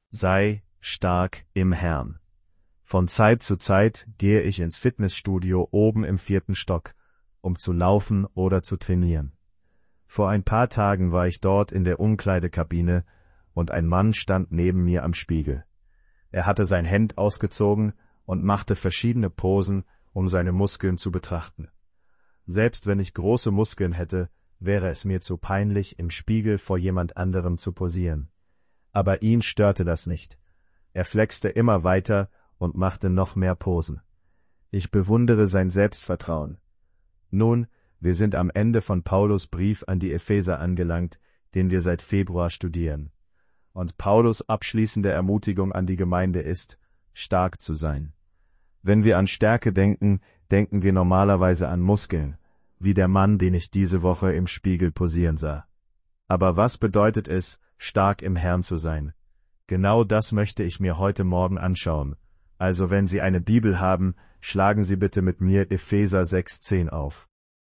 Sei stark im Herrn. Von Zeit zu Zeit gehe ich ins Fitnessstudio oben im 4. Stock, um zu laufen oder zu trainieren. Vor ein paar Tagen war ich dort in der Umkleidekabine und ein Mann stand neben mir am Spiegel. Er hatte sein Hemd ausgezogen und machte verschiedene Posen, um seine Muskeln zu betrachten. Selbst wenn ich große Muskeln hätte, wäre es mir zu peinlich, im Spiegel vor jemand anderem zu posieren. Aber ihn störte das nicht. Er flexte immer weiter und machte noch mehr Posen. Ich bewundere sein Selbstvertrauen. Nun, wir sind am Ende von Paulus Brief an die Epheser angelangt, den wir seit Februar studieren. Und Paulus' abschließende Ermutigung an die Gemeinde ist, stark zu sein. Wenn wir an Stärke denken, denken wir normalerweise an Muskeln, wie der Mann, den ich diese Woche im Spiegel posieren sah. Aber was bedeutet es, stark im Herrn zu sein? Genau das möchte ich mir heute Morgen anschauen. Also wenn Sie eine Bibel haben, schlagen Sie bitte mit mir Epheser 6,10 auf.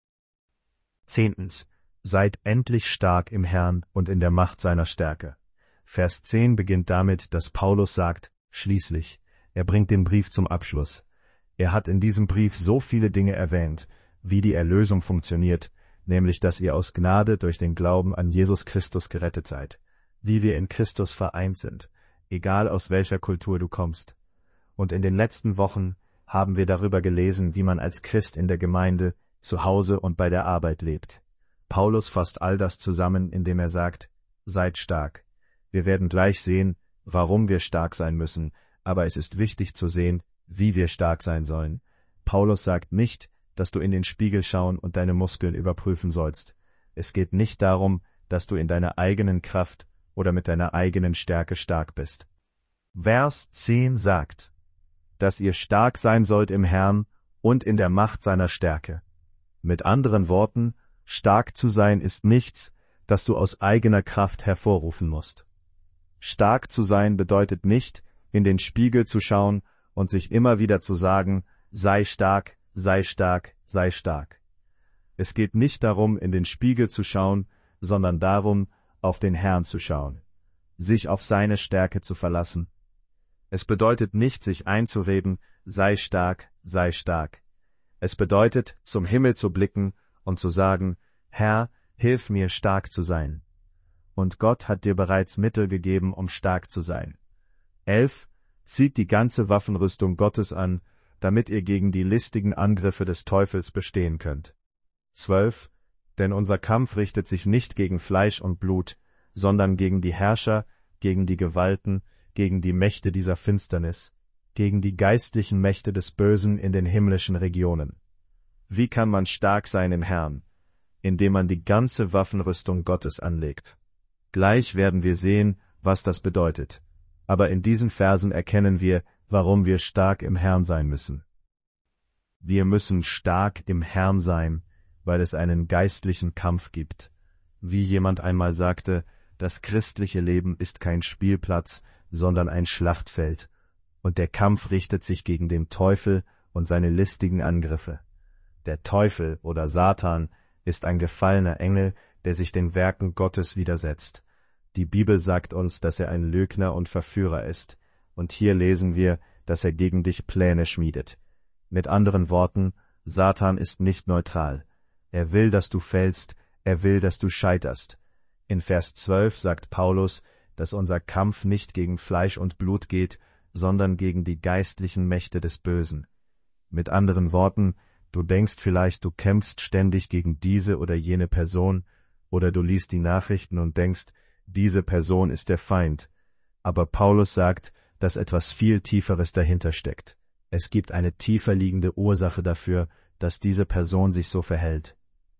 10. Seid endlich stark im Herrn und in der Macht seiner Stärke. Vers 10 beginnt damit, dass Paulus sagt, schließlich, er bringt den Brief zum Abschluss. Er hat in diesem Brief so viele Dinge erwähnt, wie die Erlösung funktioniert, nämlich dass ihr aus Gnade durch den Glauben an Jesus Christus gerettet seid, wie wir in Christus vereint sind, egal aus welcher Kultur du kommst. Und in den letzten Wochen haben wir darüber gelesen, wie man als Christ in der Gemeinde, zu Hause und bei der Arbeit lebt. Paulus fasst all das zusammen, indem er sagt, seid stark. Wir werden gleich sehen, warum wir stark sein müssen, aber es ist wichtig zu sehen, wie wir stark sein sollen. Paulus sagt nicht, dass du in den Spiegel schauen und deine Muskeln überprüfen sollst. Es geht nicht darum, dass du in deiner eigenen Kraft oder mit deiner eigenen Stärke stark bist. Vers 10 sagt, dass ihr stark sein sollt im Herrn und in der Macht seiner Stärke. Mit anderen Worten, stark zu sein ist nichts, das du aus eigener Kraft hervorrufen musst. Stark zu sein bedeutet nicht, in den Spiegel zu schauen und sich immer wieder zu sagen, sei stark, sei stark, sei stark. Es geht nicht darum, in den Spiegel zu schauen, sondern darum, auf den Herrn zu schauen, sich auf seine Stärke zu verlassen. Es bedeutet nicht, sich einzureden, sei stark, sei stark. Es bedeutet, zum Himmel zu blicken und zu sagen, Herr, hilf mir, stark zu sein. Und Gott hat dir bereits Mittel gegeben, um stark zu sein. 11. Zieht die ganze Waffenrüstung Gottes an, damit ihr gegen die listigen Angriffe des Teufels bestehen könnt. 12. Denn unser Kampf richtet sich nicht gegen Fleisch und Blut, sondern gegen die Herrscher, gegen die Gewalten, gegen die Mächte dieser Finsternis, gegen die geistlichen Mächte des Bösen in den himmlischen Regionen. Wie kann man stark sein im Herrn? Indem man die ganze Waffenrüstung Gottes anlegt. Gleich werden wir sehen, was das bedeutet. Aber in diesen Versen erkennen wir, warum wir stark im Herrn sein müssen. Wir müssen stark im Herrn sein, weil es einen geistlichen Kampf gibt. Wie jemand einmal sagte, das christliche Leben ist kein Spielplatz, sondern ein Schlachtfeld, und der Kampf richtet sich gegen den Teufel und seine listigen Angriffe. Der Teufel oder Satan ist ein gefallener Engel, der sich den Werken Gottes widersetzt. Die Bibel sagt uns, dass er ein Lügner und Verführer ist, und hier lesen wir, dass er gegen dich Pläne schmiedet. Mit anderen Worten, Satan ist nicht neutral. Er will, dass du fällst, er will, dass du scheiterst. In Vers 12 sagt Paulus, dass unser Kampf nicht gegen Fleisch und Blut geht, sondern gegen die geistlichen Mächte des Bösen. Mit anderen Worten, du denkst vielleicht, du kämpfst ständig gegen diese oder jene Person, oder du liest die Nachrichten und denkst, diese Person ist der Feind. Aber Paulus sagt, dass etwas viel Tieferes dahinter steckt. Es gibt eine tiefer liegende Ursache dafür, dass diese Person sich so verhält.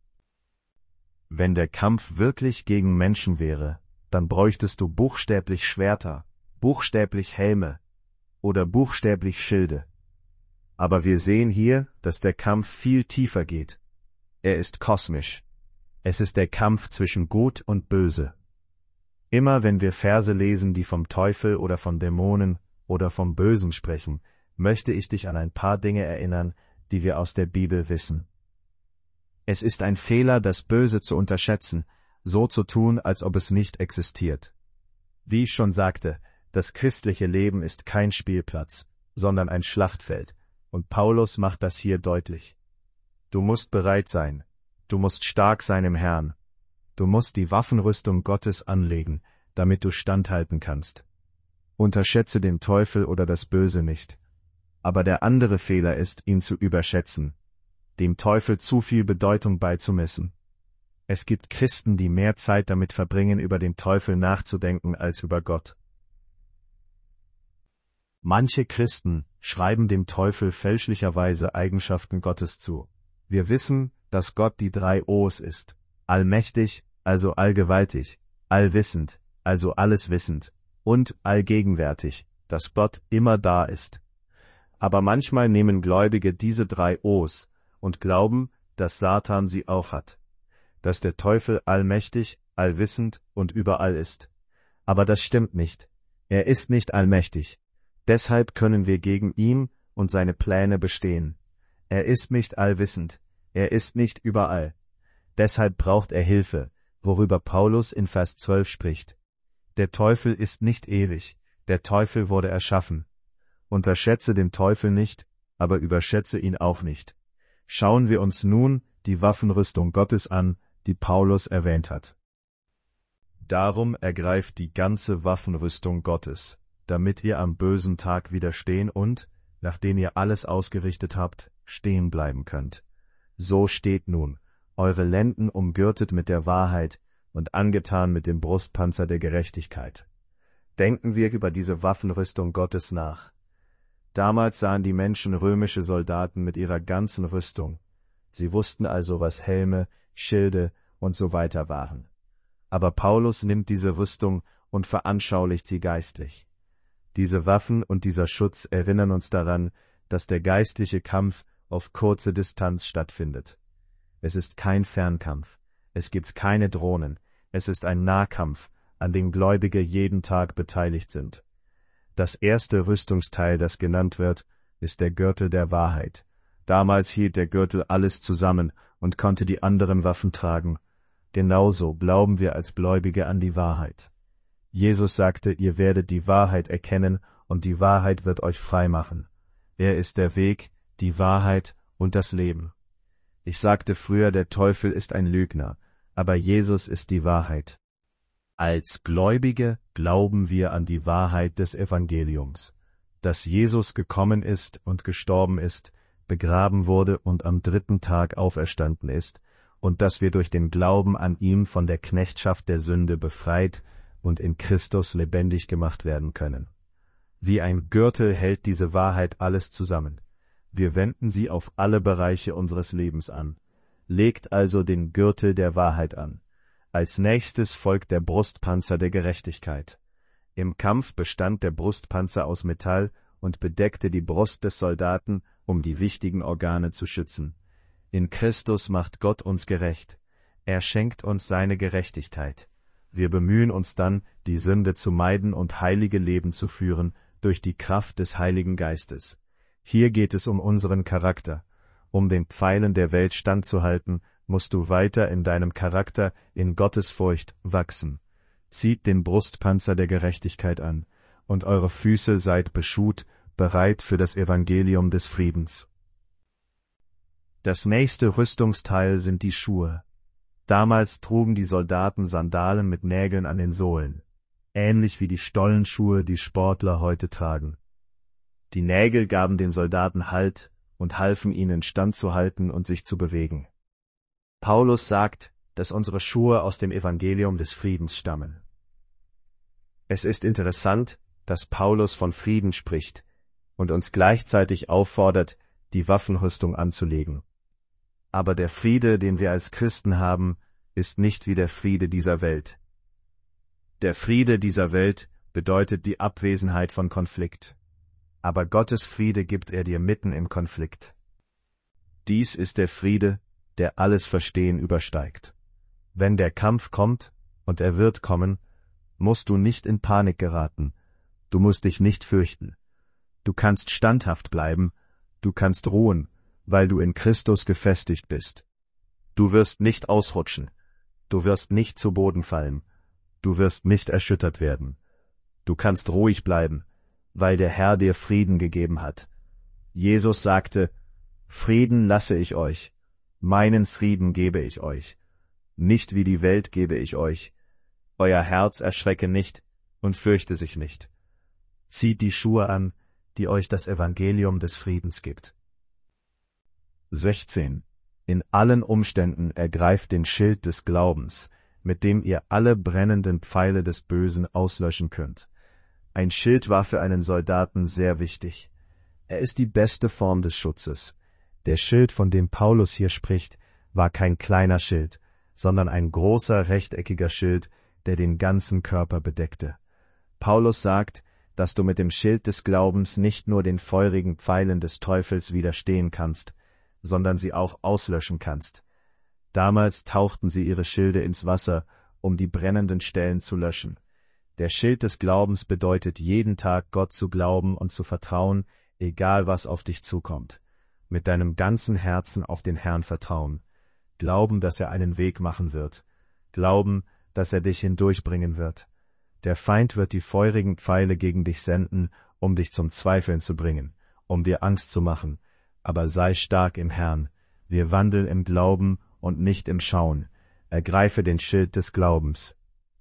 Wenn der Kampf wirklich gegen Menschen wäre, dann bräuchtest du buchstäblich Schwerter, buchstäblich Helme oder buchstäblich Schilde. Aber wir sehen hier, dass der Kampf viel tiefer geht. Er ist kosmisch. Es ist der Kampf zwischen Gut und Böse. Immer wenn wir Verse lesen, die vom Teufel oder von Dämonen oder vom Bösen sprechen, möchte ich dich an ein paar Dinge erinnern, die wir aus der Bibel wissen. Es ist ein Fehler, das Böse zu unterschätzen, so zu tun, als ob es nicht existiert. Wie ich schon sagte, Das christliche Leben ist kein Spielplatz, sondern ein Schlachtfeld, und Paulus macht das hier deutlich. Du musst bereit sein, du musst stark sein im Herrn, du musst die Waffenrüstung Gottes anlegen, damit du standhalten kannst. Unterschätze den Teufel oder das Böse nicht. Aber der andere Fehler ist, ihn zu überschätzen, dem Teufel zu viel Bedeutung beizumessen. Es gibt Christen, die mehr Zeit damit verbringen, über den Teufel nachzudenken, als über Gott. Manche Christen schreiben dem Teufel fälschlicherweise Eigenschaften Gottes zu. Wir wissen, dass Gott die 3 O's ist. Allmächtig, also allgewaltig, allwissend, also alleswissend, und allgegenwärtig, dass Gott immer da ist. Aber manchmal nehmen Gläubige diese 3 O's und glauben, dass Satan sie auch hat. Dass der Teufel allmächtig, allwissend und überall ist. Aber das stimmt nicht. Er ist nicht allmächtig. Deshalb können wir gegen ihn und seine Pläne bestehen. Er ist nicht allwissend. Er ist nicht überall. Deshalb braucht er Hilfe, worüber Paulus in Vers 12 spricht. Der Teufel ist nicht ewig. Der Teufel wurde erschaffen. Unterschätze den Teufel nicht, aber überschätze ihn auch nicht. Schauen wir uns nun die Waffenrüstung Gottes an, die Paulus erwähnt hat. Darum ergreift die ganze Waffenrüstung Gottes, damit ihr am bösen Tag widerstehen und, nachdem ihr alles ausgerichtet habt, stehen bleiben könnt. So steht nun, eure Lenden umgürtet mit der Wahrheit und angetan mit dem Brustpanzer der Gerechtigkeit. Denken wir über diese Waffenrüstung Gottes nach. Damals sahen die Menschen römische Soldaten mit ihrer ganzen Rüstung. Sie wussten also, was Helme, Schilde und so weiter waren. Aber Paulus nimmt diese Rüstung und veranschaulicht sie geistlich. Diese Waffen und dieser Schutz erinnern uns daran, dass der geistliche Kampf auf kurze Distanz stattfindet. Es ist kein Fernkampf, es gibt keine Drohnen, es ist ein Nahkampf, an dem Gläubige jeden Tag beteiligt sind. Das erste Rüstungsteil, das genannt wird, ist der Gürtel der Wahrheit. Damals hielt der Gürtel alles zusammen und konnte die anderen Waffen tragen. Genauso glauben wir als Gläubige an die Wahrheit. Jesus sagte, ihr werdet die Wahrheit erkennen und die Wahrheit wird euch frei machen. Er ist der Weg, die Wahrheit und das Leben. Ich sagte früher, der Teufel ist ein Lügner, aber Jesus ist die Wahrheit. Als Gläubige glauben wir an die Wahrheit des Evangeliums, dass Jesus gekommen ist und gestorben ist, begraben wurde und am 3. Tag auferstanden ist, und dass wir durch den Glauben an ihm von der Knechtschaft der Sünde befreit und in Christus lebendig gemacht werden können. Wie ein Gürtel hält diese Wahrheit alles zusammen. Wir wenden sie auf alle Bereiche unseres Lebens an. Legt also den Gürtel der Wahrheit an. Als nächstes folgt der Brustpanzer der Gerechtigkeit. Im Kampf bestand der Brustpanzer aus Metall und bedeckte die Brust des Soldaten, um die wichtigen Organe zu schützen. In Christus macht Gott uns gerecht. Er schenkt uns seine Gerechtigkeit. Wir bemühen uns dann, die Sünde zu meiden und heilige Leben zu führen, durch die Kraft des Heiligen Geistes. Hier geht es um unseren Charakter. Um den Pfeilen der Welt standzuhalten, musst du weiter in deinem Charakter in Gottesfurcht wachsen. Zieht den Brustpanzer der Gerechtigkeit an, und eure Füße seid beschut, bereit für das Evangelium des Friedens. Das nächste Rüstungsteil sind die Schuhe. Damals trugen die Soldaten Sandalen mit Nägeln an den Sohlen, ähnlich wie die Stollenschuhe, die Sportler heute tragen. Die Nägel gaben den Soldaten Halt und halfen ihnen standzuhalten und sich zu bewegen. Paulus sagt, dass unsere Schuhe aus dem Evangelium des Friedens stammen. Es ist interessant, dass Paulus von Frieden spricht und uns gleichzeitig auffordert, die Waffenrüstung anzulegen. Aber der Friede, den wir als Christen haben, ist nicht wie der Friede dieser Welt. Der Friede dieser Welt bedeutet die Abwesenheit von Konflikt. Aber Gottes Friede gibt er dir mitten im Konflikt. Dies ist der Friede, der alles Verstehen übersteigt. Wenn der Kampf kommt, und er wird kommen, musst du nicht in Panik geraten. Du musst dich nicht fürchten. Du kannst standhaft bleiben, du kannst ruhen, weil du in Christus gefestigt bist. Du wirst nicht ausrutschen, du wirst nicht zu Boden fallen, du wirst nicht erschüttert werden. Du kannst ruhig bleiben, weil der Herr dir Frieden gegeben hat. Jesus sagte, Frieden lasse ich euch, meinen Frieden gebe ich euch. Nicht wie die Welt gebe ich euch. Euer Herz erschrecke nicht und fürchte sich nicht. Zieht die Schuhe an, die euch das Evangelium des Friedens gibt. 16. In allen Umständen ergreift den Schild des Glaubens, mit dem ihr alle brennenden Pfeile des Bösen auslöschen könnt. Ein Schild war für einen Soldaten sehr wichtig. Er ist die beste Form des Schutzes. Der Schild, von dem Paulus hier spricht, war kein kleiner Schild, sondern ein großer rechteckiger Schild, der den ganzen Körper bedeckte. Paulus sagt, dass du mit dem Schild des Glaubens nicht nur den feurigen Pfeilen des Teufels widerstehen kannst, sondern sie auch auslöschen kannst. Damals tauchten sie ihre Schilde ins Wasser, um die brennenden Stellen zu löschen. Der Schild des Glaubens bedeutet, jeden Tag Gott zu glauben und zu vertrauen, egal was auf dich zukommt. Mit deinem ganzen Herzen auf den Herrn vertrauen. Glauben, dass er einen Weg machen wird. Glauben, dass er dich hindurchbringen wird. Der Feind wird die feurigen Pfeile gegen dich senden, um dich zum Zweifeln zu bringen, um dir Angst zu machen. Aber sei stark im Herrn. Wir wandeln im Glauben und nicht im Schauen. Ergreife den Schild des Glaubens.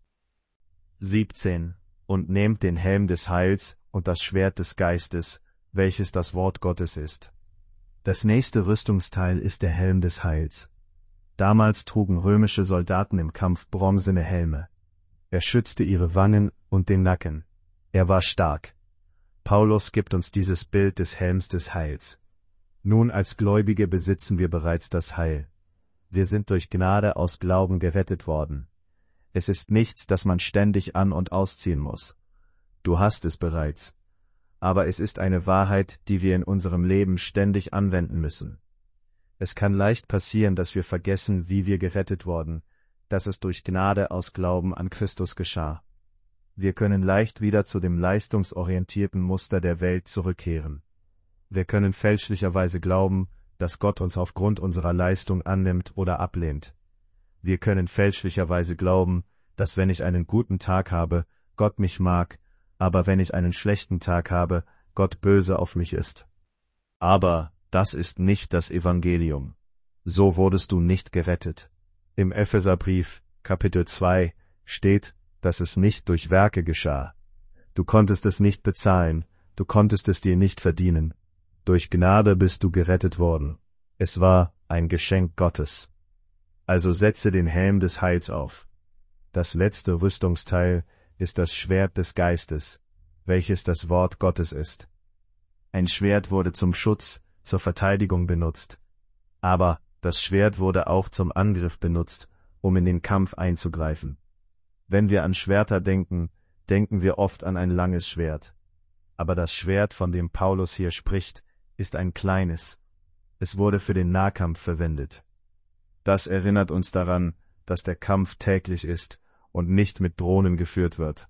17. Und nehmt den Helm des Heils und das Schwert des Geistes, welches das Wort Gottes ist. Das nächste Rüstungsteil ist der Helm des Heils. Damals trugen römische Soldaten im Kampf bronzene Helme. Er schützte ihre Wangen und den Nacken. Er war stark. Paulus gibt uns dieses Bild des Helms des Heils. Nun als Gläubige besitzen wir bereits das Heil. Wir sind durch Gnade aus Glauben gerettet worden. Es ist nichts, das man ständig an- und ausziehen muss. Du hast es bereits. Aber es ist eine Wahrheit, die wir in unserem Leben ständig anwenden müssen. Es kann leicht passieren, dass wir vergessen, wie wir gerettet wurden, dass es durch Gnade aus Glauben an Christus geschah. Wir können leicht wieder zu dem leistungsorientierten Muster der Welt zurückkehren. Wir können fälschlicherweise glauben, dass Gott uns aufgrund unserer Leistung annimmt oder ablehnt. Wir können fälschlicherweise glauben, dass wenn ich einen guten Tag habe, Gott mich mag, aber wenn ich einen schlechten Tag habe, Gott böse auf mich ist. Aber das ist nicht das Evangelium. So wurdest du nicht gerettet. Im Epheserbrief, Kapitel 2, steht, dass es nicht durch Werke geschah. Du konntest es nicht bezahlen, du konntest es dir nicht verdienen. Durch Gnade bist du gerettet worden. Es war ein Geschenk Gottes. Also setze den Helm des Heils auf. Das letzte Rüstungsteil ist das Schwert des Geistes, welches das Wort Gottes ist. Ein Schwert wurde zum Schutz, zur Verteidigung benutzt. Aber das Schwert wurde auch zum Angriff benutzt, um in den Kampf einzugreifen. Wenn wir an Schwerter denken, denken wir oft an ein langes Schwert. Aber das Schwert, von dem Paulus hier spricht, ist ein kleines. Es wurde für den Nahkampf verwendet. Das erinnert uns daran, dass der Kampf täglich ist und nicht mit Drohnen geführt wird.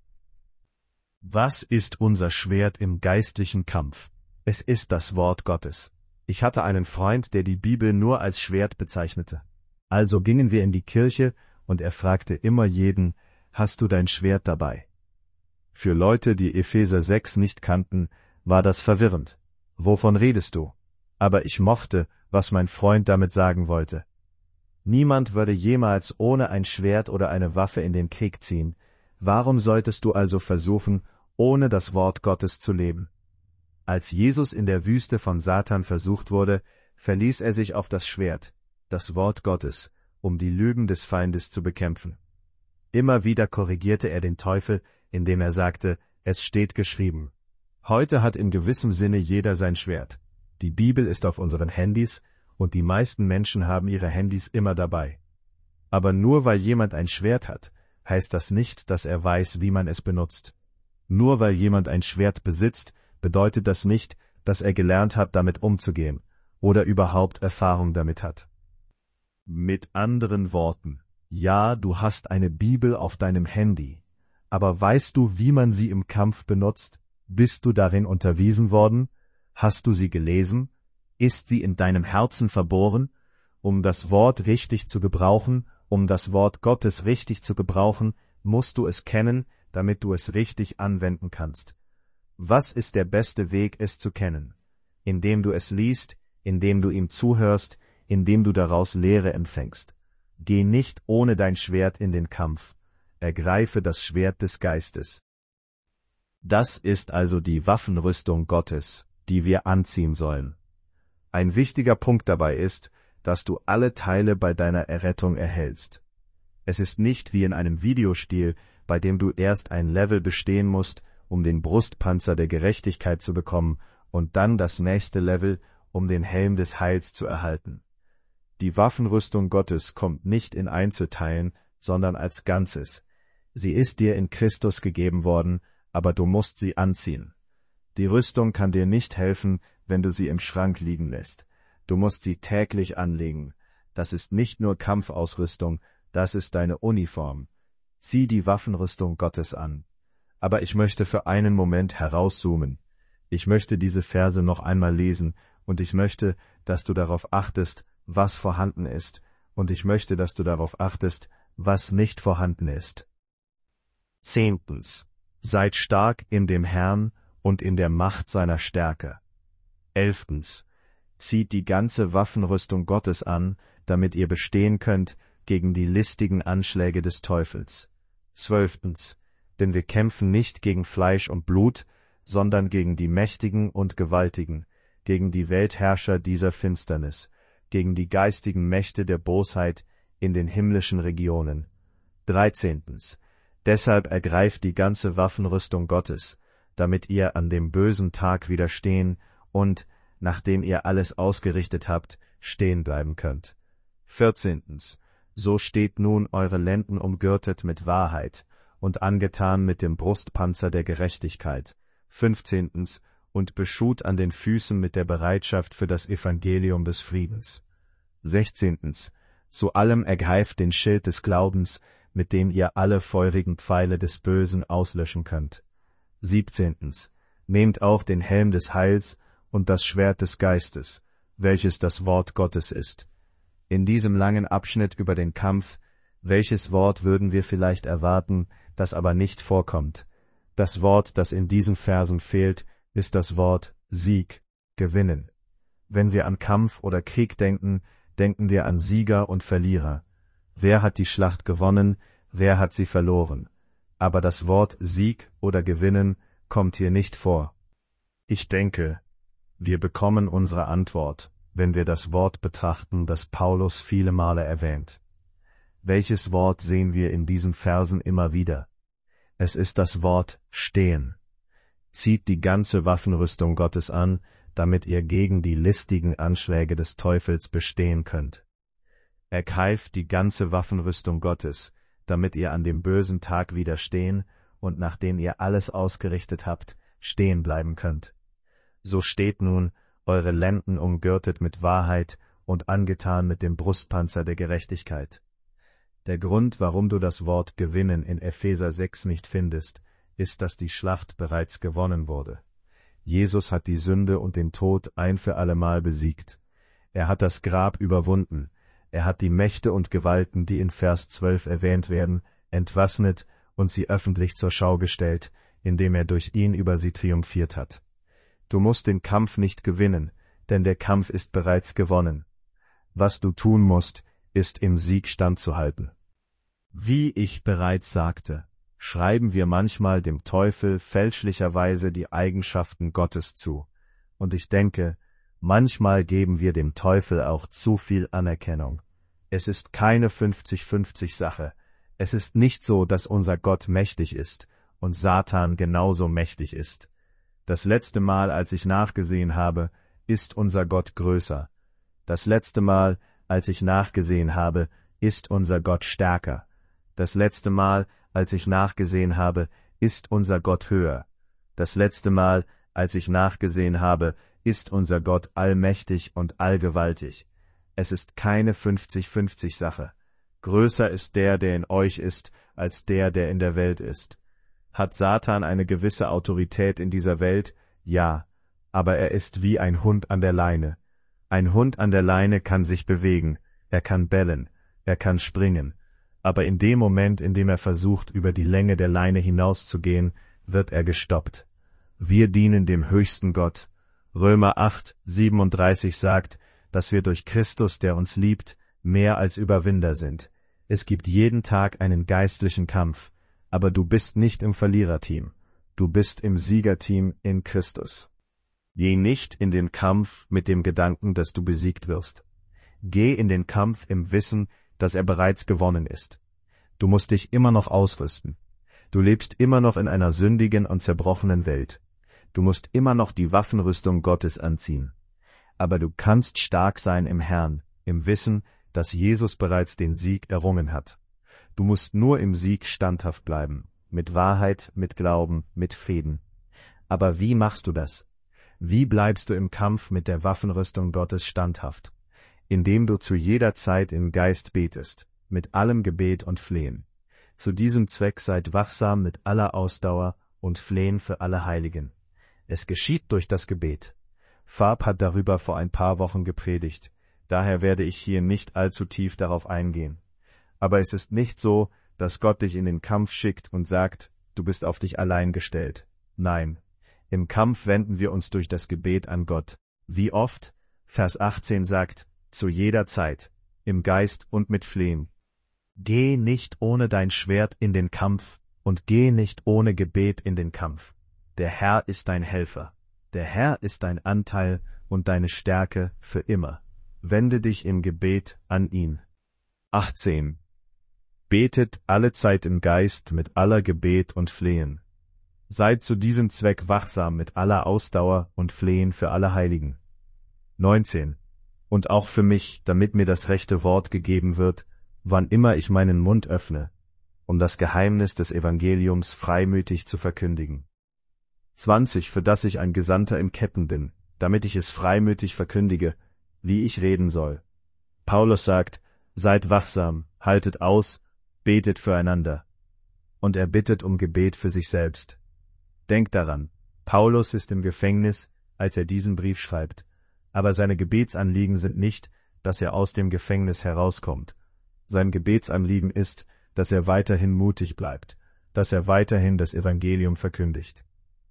Was ist unser Schwert im geistlichen Kampf? Es ist das Wort Gottes. Ich hatte einen Freund, der die Bibel nur als Schwert bezeichnete. Also gingen wir in die Kirche und er fragte immer jeden, hast du dein Schwert dabei? Für Leute, die Epheser 6 nicht kannten, war das verwirrend. Wovon redest du? Aber ich mochte, was mein Freund damit sagen wollte. Niemand würde jemals ohne ein Schwert oder eine Waffe in den Krieg ziehen. Warum solltest du also versuchen, ohne das Wort Gottes zu leben? Als Jesus in der Wüste von Satan versucht wurde, verließ er sich auf das Schwert, das Wort Gottes, um die Lügen des Feindes zu bekämpfen. Immer wieder korrigierte er den Teufel, indem er sagte, es steht geschrieben. Heute hat in gewissem Sinne jeder sein Schwert. Die Bibel ist auf unseren Handys und die meisten Menschen haben ihre Handys immer dabei. Aber nur weil jemand ein Schwert hat, heißt das nicht, dass er weiß, wie man es benutzt. Nur weil jemand ein Schwert besitzt, bedeutet das nicht, dass er gelernt hat, damit umzugehen oder überhaupt Erfahrung damit hat. Mit anderen Worten, ja, du hast eine Bibel auf deinem Handy, aber weißt du, wie man sie im Kampf benutzt? Bist du darin unterwiesen worden? Hast du sie gelesen? Ist sie in deinem Herzen verboren? Um das Wort richtig zu gebrauchen, um das Wort Gottes richtig zu gebrauchen, musst du es kennen, damit du es richtig anwenden kannst. Was ist der beste Weg, es zu kennen? Indem du es liest, indem du ihm zuhörst, indem du daraus Lehre empfängst. Geh nicht ohne dein Schwert in den Kampf. Ergreife das Schwert des Geistes. Das ist also die Waffenrüstung Gottes, die wir anziehen sollen. Ein wichtiger Punkt dabei ist, dass du alle Teile bei deiner Errettung erhältst. Es ist nicht wie in einem Videospiel, bei dem du erst ein Level bestehen musst, um den Brustpanzer der Gerechtigkeit zu bekommen und dann das nächste Level, um den Helm des Heils zu erhalten. Die Waffenrüstung Gottes kommt nicht in Einzelteilen, sondern als Ganzes. Sie ist dir in Christus gegeben worden, aber du musst sie anziehen. Die Rüstung kann dir nicht helfen, wenn du sie im Schrank liegen lässt. Du musst sie täglich anlegen. Das ist nicht nur Kampfausrüstung, das ist deine Uniform. Zieh die Waffenrüstung Gottes an. Aber ich möchte für einen Moment herauszoomen. Ich möchte diese Verse noch einmal lesen, und ich möchte, dass du darauf achtest, was vorhanden ist, und ich möchte, dass du darauf achtest, was nicht vorhanden ist. 10. Seid stark in dem Herrn und in der Macht seiner Stärke. 11. Zieht die ganze Waffenrüstung Gottes an, damit ihr bestehen könnt gegen die listigen Anschläge des Teufels. 12. Denn wir kämpfen nicht gegen Fleisch und Blut, sondern gegen die Mächtigen und Gewaltigen, gegen die Weltherrscher dieser Finsternis, gegen die geistigen Mächte der Bosheit in den himmlischen Regionen. 13. Deshalb ergreift die ganze Waffenrüstung Gottes, damit ihr an dem bösen Tag widerstehen und, nachdem ihr alles ausgerichtet habt, stehen bleiben könnt. 14. So steht nun eure Lenden umgürtet mit Wahrheit und angetan mit dem Brustpanzer der Gerechtigkeit. 15. Und beschut an den Füßen mit der Bereitschaft für das Evangelium des Friedens. 16. Zu allem ergreift den Schild des Glaubens, mit dem ihr alle feurigen Pfeile des Bösen auslöschen könnt. 17. Nehmt auch den Helm des Heils und das Schwert des Geistes, welches das Wort Gottes ist. In diesem langen Abschnitt über den Kampf, welches Wort würden wir vielleicht erwarten, das aber nicht vorkommt? Das Wort, das in diesen Versen fehlt, ist das Wort Sieg, gewinnen. Wenn wir an Kampf oder Krieg denken, denken wir an Sieger und Verlierer. Wer hat die Schlacht gewonnen, wer hat sie verloren? Aber das Wort Sieg oder Gewinnen kommt hier nicht vor. Ich denke, wir bekommen unsere Antwort, wenn wir das Wort betrachten, das Paulus viele Male erwähnt. Welches Wort sehen wir in diesen Versen immer wieder? Es ist das Wort stehen. Zieht die ganze Waffenrüstung Gottes an, damit ihr gegen die listigen Anschläge des Teufels bestehen könnt. Ergreift die ganze Waffenrüstung Gottes, damit ihr an dem bösen Tag widerstehen und nachdem ihr alles ausgerichtet habt, stehen bleiben könnt. So steht nun, eure Lenden umgürtet mit Wahrheit und angetan mit dem Brustpanzer der Gerechtigkeit. Der Grund, warum du das Wort gewinnen in Epheser 6 nicht findest, ist, dass die Schlacht bereits gewonnen wurde. Jesus hat die Sünde und den Tod ein für allemal besiegt. Er hat das Grab überwunden. Er hat die Mächte und Gewalten, die in Vers 12 erwähnt werden, entwaffnet und sie öffentlich zur Schau gestellt, indem er durch ihn über sie triumphiert hat. Du musst den Kampf nicht gewinnen, denn der Kampf ist bereits gewonnen. Was du tun musst, ist im Sieg standzuhalten. Wie ich bereits sagte, schreiben wir manchmal dem Teufel fälschlicherweise die Eigenschaften Gottes zu. Und ich denke, manchmal geben wir dem Teufel auch zu viel Anerkennung. Es ist keine 50-50 Sache. Es ist nicht so, dass unser Gott mächtig ist und Satan genauso mächtig ist. Das letzte Mal, als ich nachgesehen habe, ist unser Gott größer. Das letzte Mal, als ich nachgesehen habe, ist unser Gott stärker. Das letzte Mal, als ich nachgesehen habe, ist unser Gott höher. Das letzte Mal, als ich nachgesehen habe, ist unser Gott allmächtig und allgewaltig. Es ist keine 50-50 Sache. Größer ist der in euch ist, als der in der Welt ist. Hat Satan eine gewisse Autorität in dieser Welt? Ja, aber er ist wie ein Hund an der Leine. Ein Hund an der Leine kann sich bewegen, er kann bellen, er kann springen. aber in dem Moment, in dem er versucht, über die Länge der Leine hinauszugehen, wird er gestoppt. Wir dienen dem höchsten Gott. Römer 8,37 sagt, dass wir durch Christus, der uns liebt, mehr als Überwinder sind. Es gibt jeden Tag einen geistlichen Kampf, aber du bist nicht im Verliererteam. Du bist im Siegerteam in Christus. Geh nicht in den Kampf mit dem Gedanken, dass du besiegt wirst. Geh in den Kampf im Wissen, dass er bereits gewonnen ist. Du musst dich immer noch ausrüsten. Du lebst immer noch in einer sündigen und zerbrochenen Welt. Du musst immer noch die Waffenrüstung Gottes anziehen. Aber du kannst stark sein im Herrn, im Wissen, dass Jesus bereits den Sieg errungen hat. Du musst nur im Sieg standhaft bleiben, mit Wahrheit, mit Glauben, mit Frieden. Aber wie machst du das? Wie bleibst du im Kampf mit der Waffenrüstung Gottes standhaft? Indem du zu jeder Zeit im Geist betest, mit allem Gebet und Flehen. Zu diesem Zweck seid wachsam mit aller Ausdauer und Flehen für alle Heiligen. Es geschieht durch das Gebet. Farb hat darüber vor ein paar Wochen gepredigt, daher werde ich hier nicht allzu tief darauf eingehen. Aber es ist nicht so, dass Gott dich in den Kampf schickt und sagt, du bist auf dich allein gestellt. Nein, im Kampf wenden wir uns durch das Gebet an Gott. Wie oft? Vers 18 sagt, zu jeder Zeit, im Geist und mit Flehen. Geh nicht ohne dein Schwert in den Kampf und geh nicht ohne Gebet in den Kampf. Der Herr ist dein Helfer. Der Herr ist dein Anteil und deine Stärke für immer. Wende dich im Gebet an ihn. 18. Betet allezeit im Geist mit aller Gebet und Flehen. Seid zu diesem Zweck wachsam mit aller Ausdauer und Flehen für alle Heiligen. 19. Und auch für mich, damit mir das rechte Wort gegeben wird, wann immer ich meinen Mund öffne, um das Geheimnis des Evangeliums freimütig zu verkündigen. 20. Für das ich ein Gesandter im Ketten bin, damit ich es freimütig verkündige, wie ich reden soll. Paulus sagt, seid wachsam, haltet aus, betet füreinander. Und er bittet um Gebet für sich selbst. Denkt daran, Paulus ist im Gefängnis, als er diesen Brief schreibt, aber seine Gebetsanliegen sind nicht, dass er aus dem Gefängnis herauskommt. Sein Gebetsanliegen ist, dass er weiterhin mutig bleibt, dass er weiterhin das Evangelium verkündigt.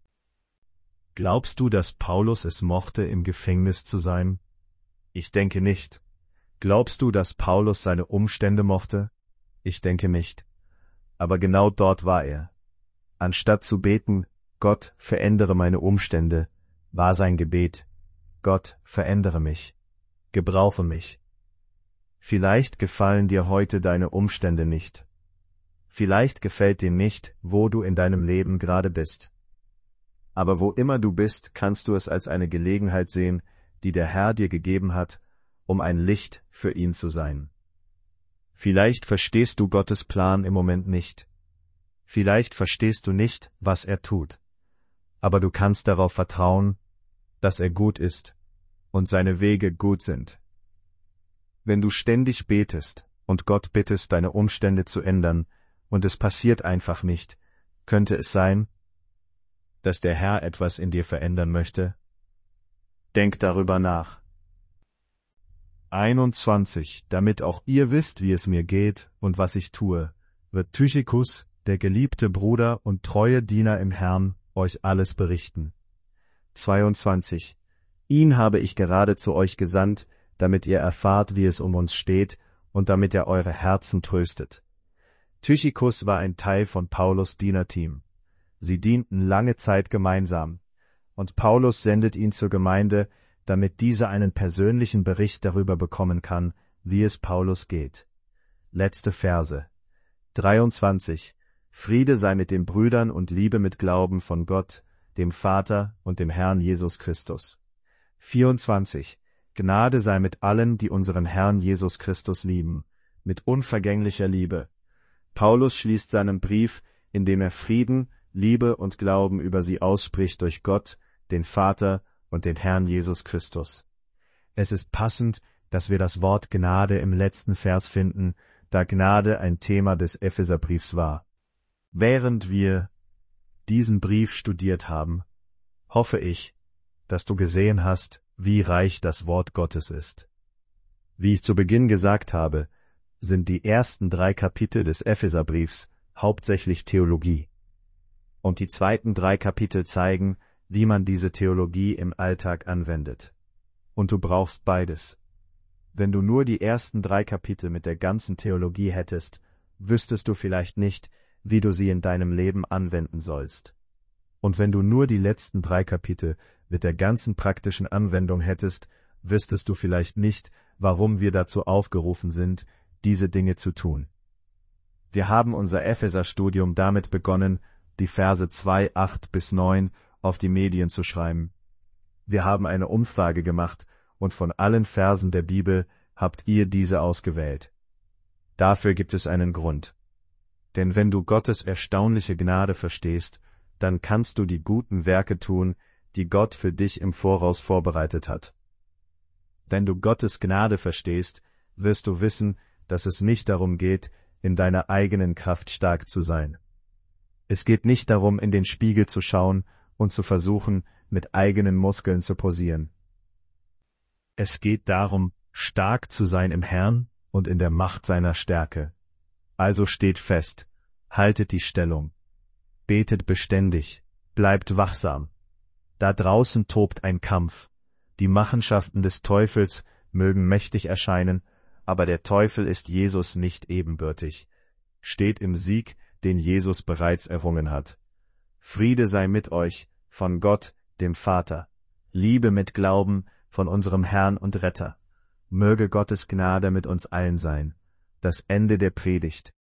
Glaubst du, dass Paulus es mochte, im Gefängnis zu sein? Ich denke nicht. Glaubst du, dass Paulus seine Umstände mochte? Ich denke nicht. Aber genau dort war er. Anstatt zu beten, Gott, verändere meine Umstände, war sein Gebet, Gott, verändere mich, gebrauche mich. Vielleicht gefallen dir heute deine Umstände nicht. Vielleicht gefällt dir nicht, wo du in deinem Leben gerade bist. Aber wo immer du bist, kannst du es als eine Gelegenheit sehen, die der Herr dir gegeben hat, um ein Licht für ihn zu sein. Vielleicht verstehst du Gottes Plan im Moment nicht. Vielleicht verstehst du nicht, was er tut. Aber du kannst darauf vertrauen, dass er gut ist und seine Wege gut sind. Wenn du ständig betest und Gott bittest, deine Umstände zu ändern, und es passiert einfach nicht, könnte es sein, dass der Herr etwas in dir verändern möchte? Denk darüber nach. 21. Damit auch ihr wisst, wie es mir geht und was ich tue, wird Tychikus, der geliebte Bruder und treue Diener im Herrn, euch alles berichten. 22. Ihn habe ich gerade zu euch gesandt, damit ihr erfahrt, wie es um uns steht, und damit er eure Herzen tröstet. Tychikus war ein Teil von Paulus' Dienerteam. Sie dienten lange Zeit gemeinsam, und Paulus sendet ihn zur Gemeinde, damit diese einen persönlichen Bericht darüber bekommen kann, wie es Paulus geht. Letzte Verse. 23. Friede sei mit den Brüdern und Liebe mit Glauben von Gott, dem Vater und dem Herrn Jesus Christus. 24. Gnade sei mit allen, die unseren Herrn Jesus Christus lieben, mit unvergänglicher Liebe. Paulus schließt seinen Brief, indem er Frieden, Liebe und Glauben über sie ausspricht durch Gott, den Vater und den Herrn Jesus Christus. Es ist passend, dass wir das Wort Gnade im letzten Vers finden, da Gnade ein Thema des Epheserbriefs war. Während wir diesen Brief studiert haben, hoffe ich, dass du gesehen hast, wie reich das Wort Gottes ist. Wie ich zu Beginn gesagt habe, sind die ersten 3 Kapitel des Epheserbriefs hauptsächlich Theologie. Und die zweiten 3 Kapitel zeigen, wie man diese Theologie im Alltag anwendet. Und du brauchst beides. Wenn du nur die ersten 3 Kapitel mit der ganzen Theologie hättest, wüsstest du vielleicht nicht, wie du sie in deinem Leben anwenden sollst. Und wenn du nur die letzten 3 Kapitel mit der ganzen praktischen Anwendung hättest, wüsstest du vielleicht nicht, warum wir dazu aufgerufen sind, diese Dinge zu tun. Wir haben unser Epheser-Studium damit begonnen, die Verse 2, 8 bis 9 auf die Medien zu schreiben. Wir haben eine Umfrage gemacht und von allen Versen der Bibel habt ihr diese ausgewählt. Dafür gibt es einen Grund. Denn wenn du Gottes erstaunliche Gnade verstehst, dann kannst du die guten Werke tun, die Gott für dich im Voraus vorbereitet hat. Wenn du Gottes Gnade verstehst, wirst du wissen, dass es nicht darum geht, in deiner eigenen Kraft stark zu sein. Es geht nicht darum, in den Spiegel zu schauen und zu versuchen, mit eigenen Muskeln zu posieren. Es geht darum, stark zu sein im Herrn und in der Macht seiner Stärke. Also steht fest, haltet die Stellung, betet beständig, bleibt wachsam. Da draußen tobt ein Kampf. Die Machenschaften des Teufels mögen mächtig erscheinen, aber der Teufel ist Jesus nicht ebenbürtig. Steht im Sieg, den Jesus bereits errungen hat. Friede sei mit euch, von Gott, dem Vater. Liebe mit Glauben, von unserem Herrn und Retter. Möge Gottes Gnade mit uns allen sein. Das Ende der Predigt.